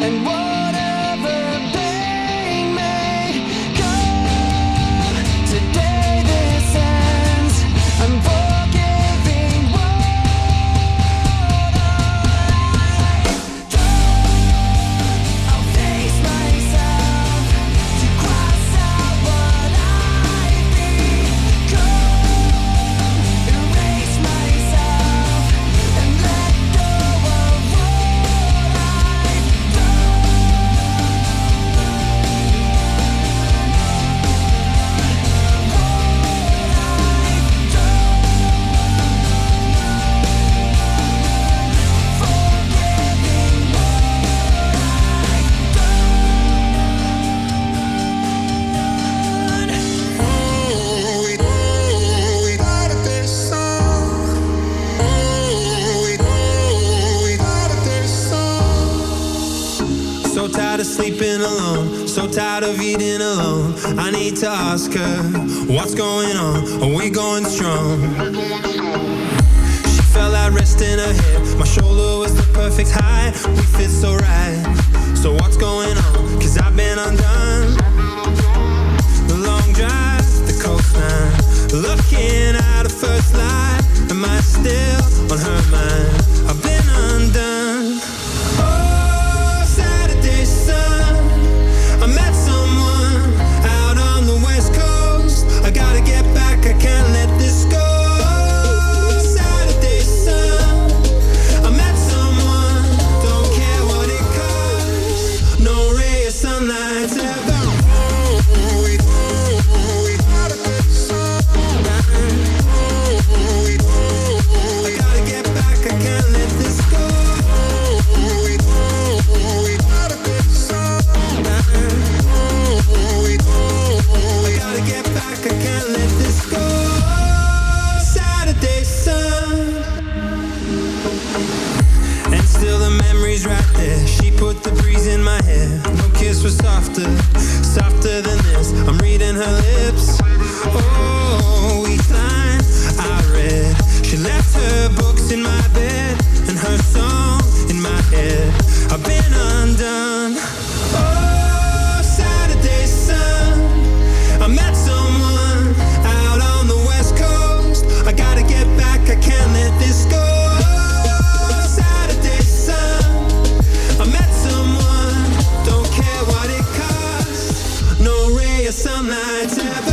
and whatever pain may come. Today this ends. I'm forgiving what I've done. I'll face myself to cross out what I've become. Erase myself and let go of what I've done. So tired of sleeping alone, so tired of eating alone. I need to ask her, what's going on? Are we going strong? She felt like rest in her head. My shoulder was the perfect height. We fit so right. So what's going on? 'Cause I've been undone. The long drive, the coastline, looking at her first light. Am I still on her mind? I've been undone. Oh, Saturday sun, I met someone out on the West Coast. I gotta get back, I can't let this go. Saturday sun, I met someone, don't care what it costs. No ray of sunlight ever. I gotta get back, I can't let this go. I gotta get back, I can't let this go. Saturday sun. And still the memory's right there. She put the breeze in my hair. No kiss was softer, softer than this. I'm reading her lips. Oh, each line I read. She left her books in my bed and her song in my head. I've been undone. Oh, Saturday sun, I met someone out on the West Coast. I gotta get back, I can't let this go. Saturday sun, I met someone, don't care what it costs. No ray of sunlight ever.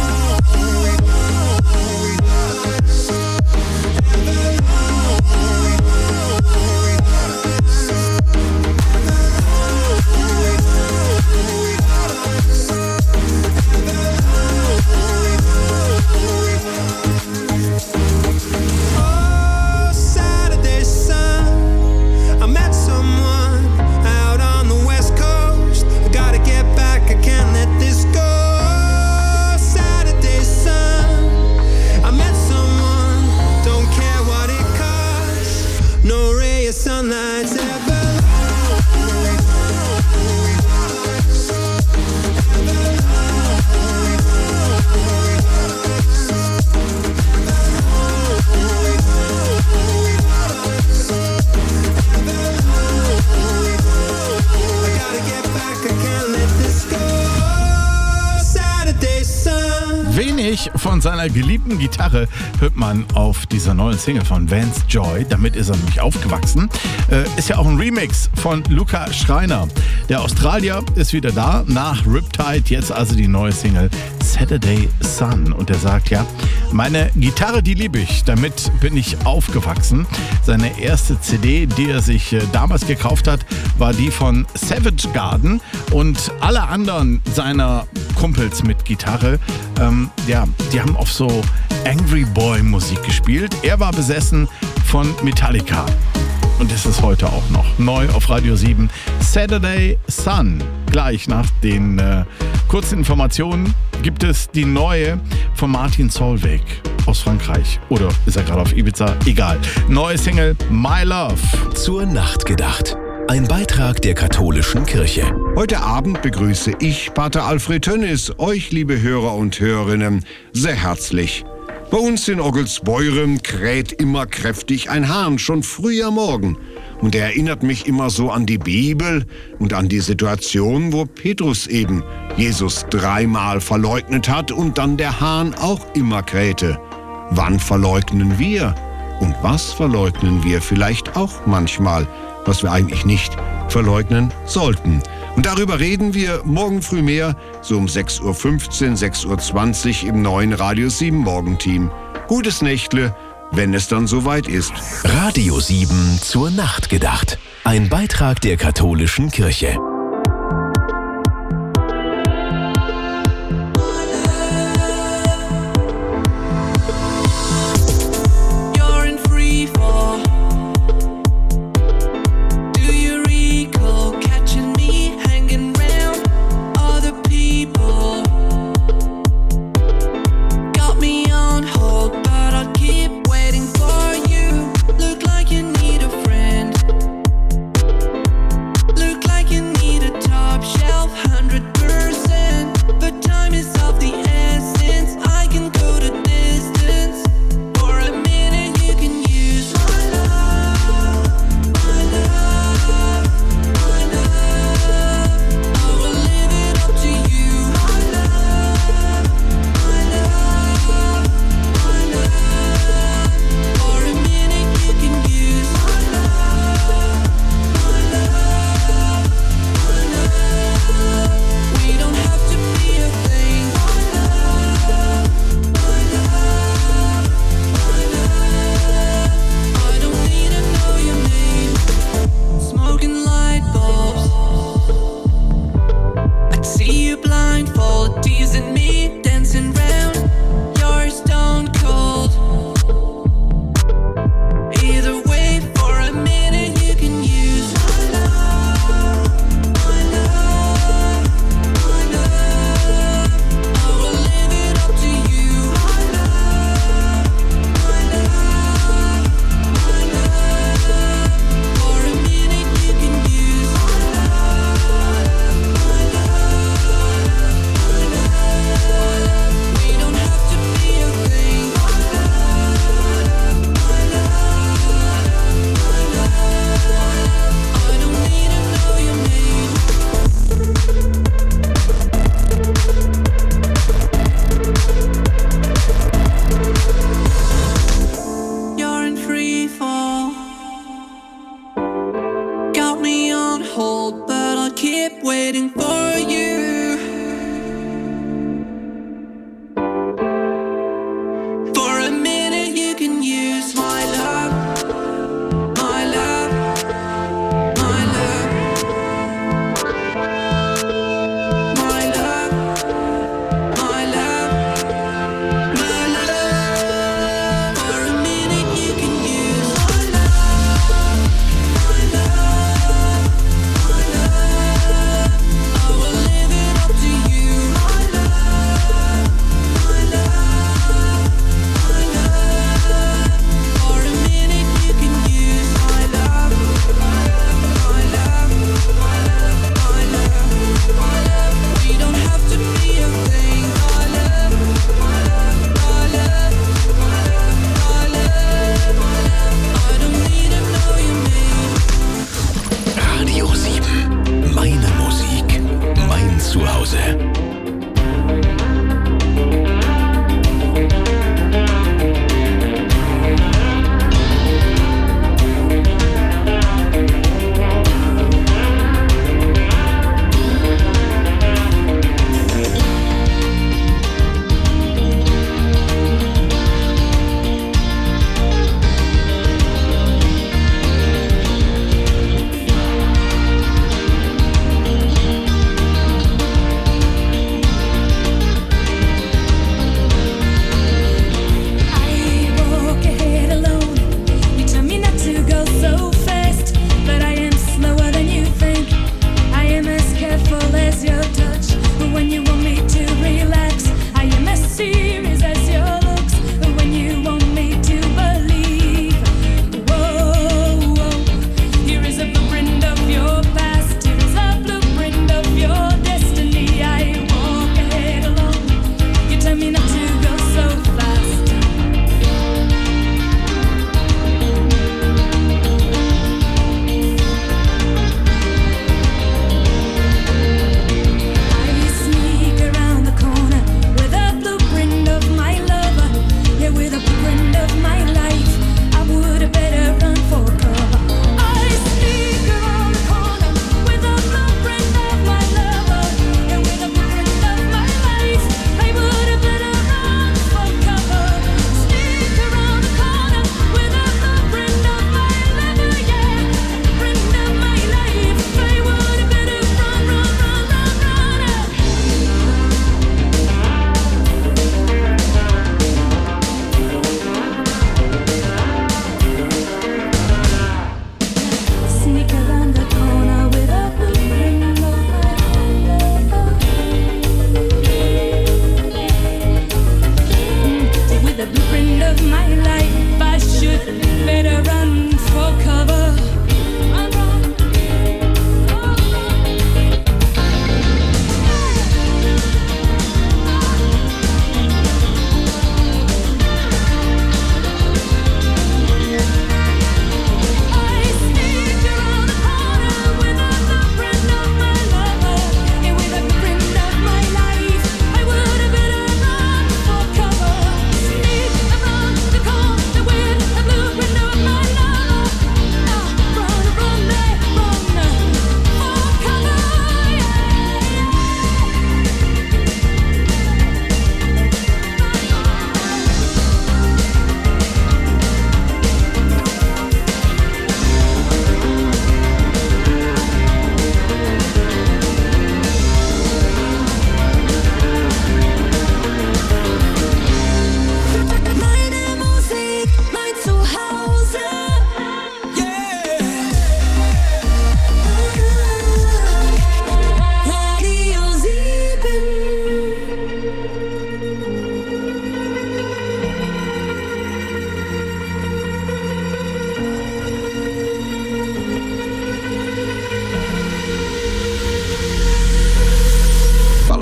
Oh, Saturday sun, I met someone out on the West Coast. I gotta get back, I can't let this go. Saturday sun, I met someone, don't care what it costs. No ray of sunlight ever. I gotta get back, I can't let this go. Saturday sun. Wenig von seiner geliebten Gitarre hört man auf dieser neuen Single von Vance Joy. Damit ist er nämlich aufgewachsen. Ist ja auch ein Remix von Luca Schreiner. Der Australier ist wieder da, nach Riptide, jetzt also die neue Single Saturday Sun. Und er sagt, ja, meine Gitarre, die liebe ich, damit bin ich aufgewachsen. Seine erste CD, die er sich damals gekauft hat, war die von Savage Garden. Und alle anderen seiner Kumpels mit Gitarre, die haben auf so Angry Boy Musik gespielt. Er war besessen von Metallica. Und das ist heute auch noch neu auf Radio 7. Saturday Sun. Gleich nach den kurzen Informationen gibt es die neue von Martin Solveig aus Frankreich. Oder ist er gerade auf Ibiza? Egal. Neue Single My Love. Zur Nacht gedacht. Ein Beitrag der katholischen Kirche. Heute Abend begrüße ich, Pater Alfred Tönnis, euch, liebe Hörer und Hörerinnen, sehr herzlich. Bei uns in Oggelsbeuren kräht immer kräftig ein Hahn, schon früh am Morgen. und er erinnert mich immer so an die Bibel und an die Situation, wo Petrus eben Jesus 3-mal verleugnet hat und dann der Hahn auch immer krähte. Wann verleugnen wir? Und was verleugnen wir vielleicht auch manchmal, was wir eigentlich nicht verleugnen sollten? Und darüber reden wir morgen früh mehr, so um 6.15 Uhr, 6.20 Uhr im neuen Radio 7 Morgenteam. Gutes Nächtle, wenn es dann soweit ist. Radio 7 zur Nacht gedacht. Ein Beitrag der katholischen Kirche.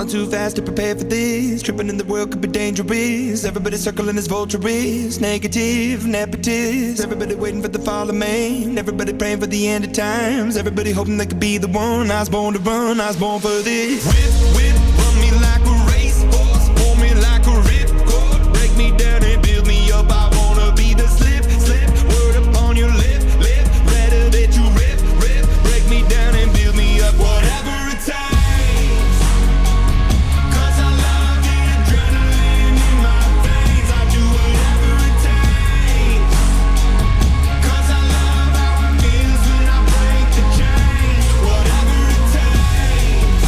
Falling too fast to prepare for this. Tripping in the world could be dangerous. Everybody circling as vultures. Negative, nepotist. Everybody waiting for the fall of man. Everybody praying for the end of times. Everybody hoping they could be the one. I was born to run, I was born for this. Whip, whip, run me like a racehorse. Pull me like a ripcord. Break me down and build me up. I wanna be the slip, slip. Word upon your lip, lip. Better that you rip, rip. Break me down and build me up. Whatever it takes. 'Cause I love the adrenaline in my veins. I do whatever it takes. 'Cause I love how it feels when I break the chains. Whatever it takes.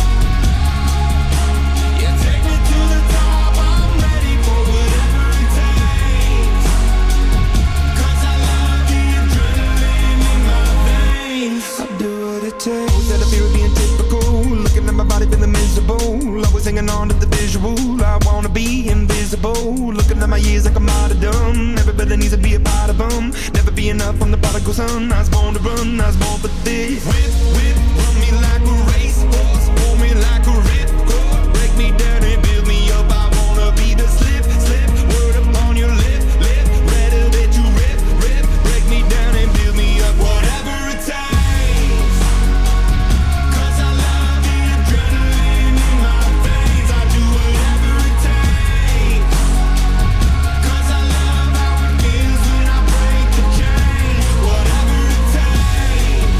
Yeah, take me to the top. I'm ready for whatever it takes. 'Cause I love the adrenaline in my veins. I do what it takes. Instead of fear of being typical, looking at my body feeling miserable. Always hanging on to the visual. I wanna be invisible. Looking at my years like a martyrdom. Everybody needs to be a part of them. Never be enough from the prodigal son. I was born to run, I was born for this. Whip, whip, run me like a racehorse. Pull me like a ripcord. Break me down and build me up. I wanna be the slip, slip. Word upon your lip, lip. Better that you rip, rip. Break me down and build me up. Whatever it takes. 'Cause I love the adrenaline in my veins. I do whatever it takes. 'Cause I love how it feels when I break the chains. Whatever it takes.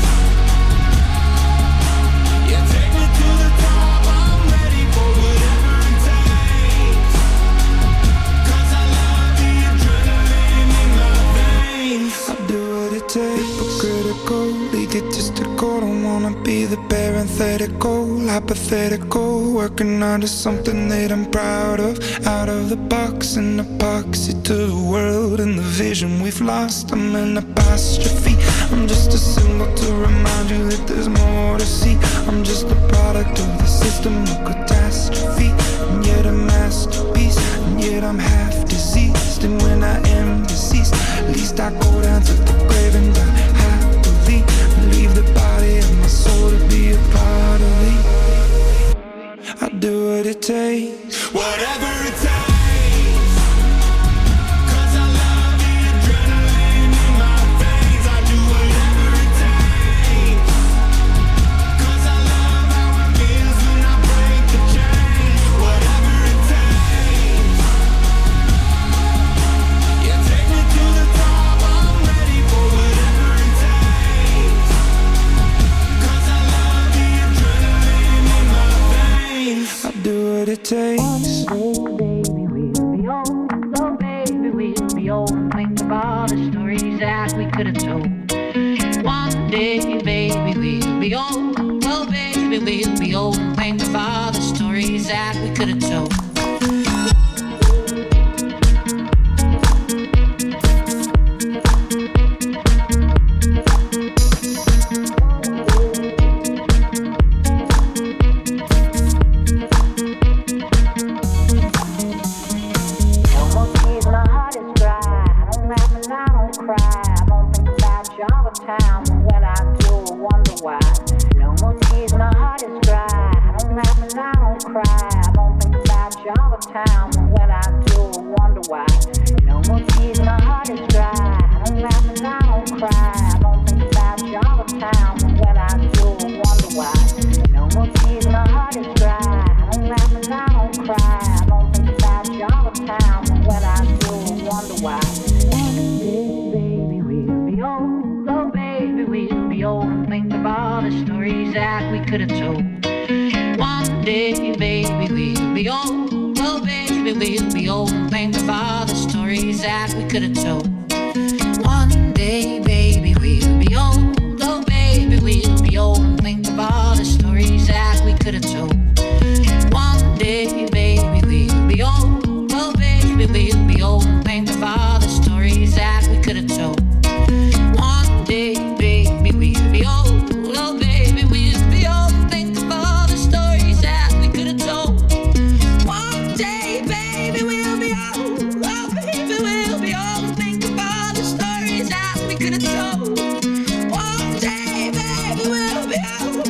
Yeah, take me to the top. I'm ready for whatever it takes. 'Cause I love the adrenaline in my veins. I do what it takes. Hypocritical, egotistical. Don't wanna be the parenthetical, hypothetical. Working onto something that I'm proud of. Out of the box, an epoxy to the world and the vision we've lost. I'm an apostrophe. I'm just a symbol to remind you that there's more to see. I'm just a product of the system of catastrophe. And yet a masterpiece. And yet I'm half diseased. And when I am deceased, at least I go down to the grave and die happily. Leave the body and my soul to be a part of it. I do what it takes. Whatever it takes. 'Cause I love the adrenaline in my veins. I do whatever it takes. 'Cause I love how it feels when I break the chains. Whatever it takes. Yeah, take me to the top. I'm ready for whatever it takes. 'Cause I love the adrenaline in my veins. I do what it takes. Baby, we'll be old. Think of all the stories that we could have told. One day, baby, we'll be old. Oh, baby, we'll be old. Think of all the stories that we could have told. No more tears, my heart is dry. I don't laugh and I don't cry. I don't think about you all the time. When I do, I wonder why. No more tears, my heart is dry. I don't laugh and I don't cry. I don't think about you all the time. When I do, I wonder why. No more tears, my heart is dry. I don't laugh and I don't cry. I don't think about you all the time. When I do, I wonder why. No more tears, my heart is dry. I don't laugh and I don't cry. I don't think about you all the time. When I do, I wonder why. One day, baby, we'll be old. Oh, baby, we'll be old. Think of all the stories that we could have told. One day, baby, we'll be old. Oh, baby, we'll be old. Think of all the stories that we could have told. One day, baby, we'll be old. Oh, baby, we'll be old. Think of all the stories that we could have told. One day, baby, we'll be old. Oh, baby, we'll be old. Think of all the stories that we could have told. One day, baby, we'll be old. Oh, baby, we'll be old. Think of all the stories that we could have told. One day, baby, we'll be old. Oh, baby, we'll be old. Think of all the stories that we could have told. One day, baby, we'll be old.